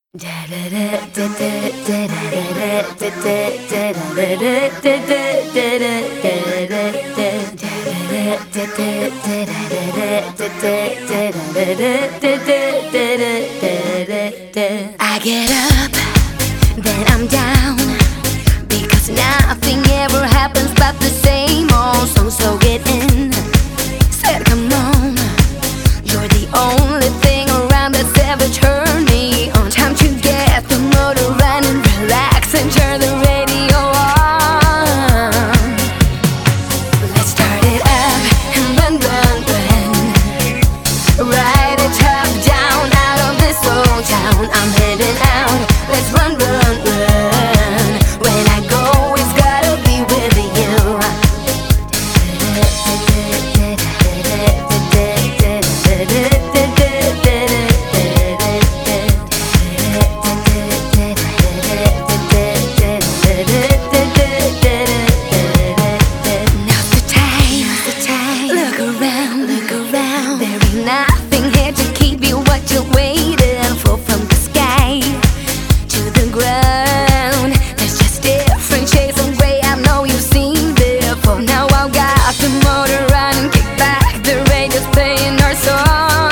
I get up, then I'm down, because nothing ever happens but the same old song. So get in, said come on, you're the only thing around that's ever turned me on. Time to get the motor running, relax and turn the radio on. Let's start it up and run, run, run. Ride it top down out of this old town. I'm heading out. Let's run, run, run. When I go, it's gotta be with you. Now's the time. Look around. There ain't nothing here to keep you what you're waiting for. From the sky to the ground, there's just different shades of gray. I know you've seen before. Now I've got the motor running, kick back, the radio's playing our song.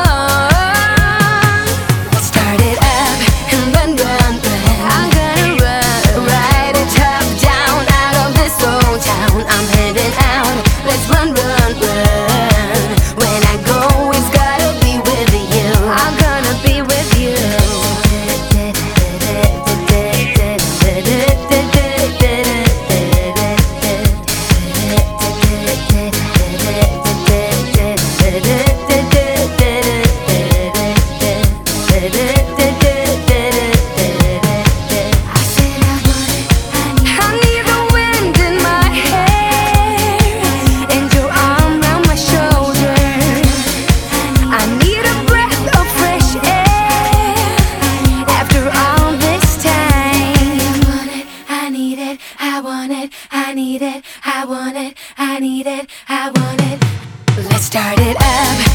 Let's start it up and run, run, run. I'm gonna run, ride it top down out of this old town. I'm heading out. Let's run, run, run. When I go, it's gotta be with you. I'm gonna be with you. I need the wind in my hair and your arm around my shoulder. I need a breath of fresh air after all this time. I need it, I want it, I need it, I want it, I need it, I want it. Let's start it up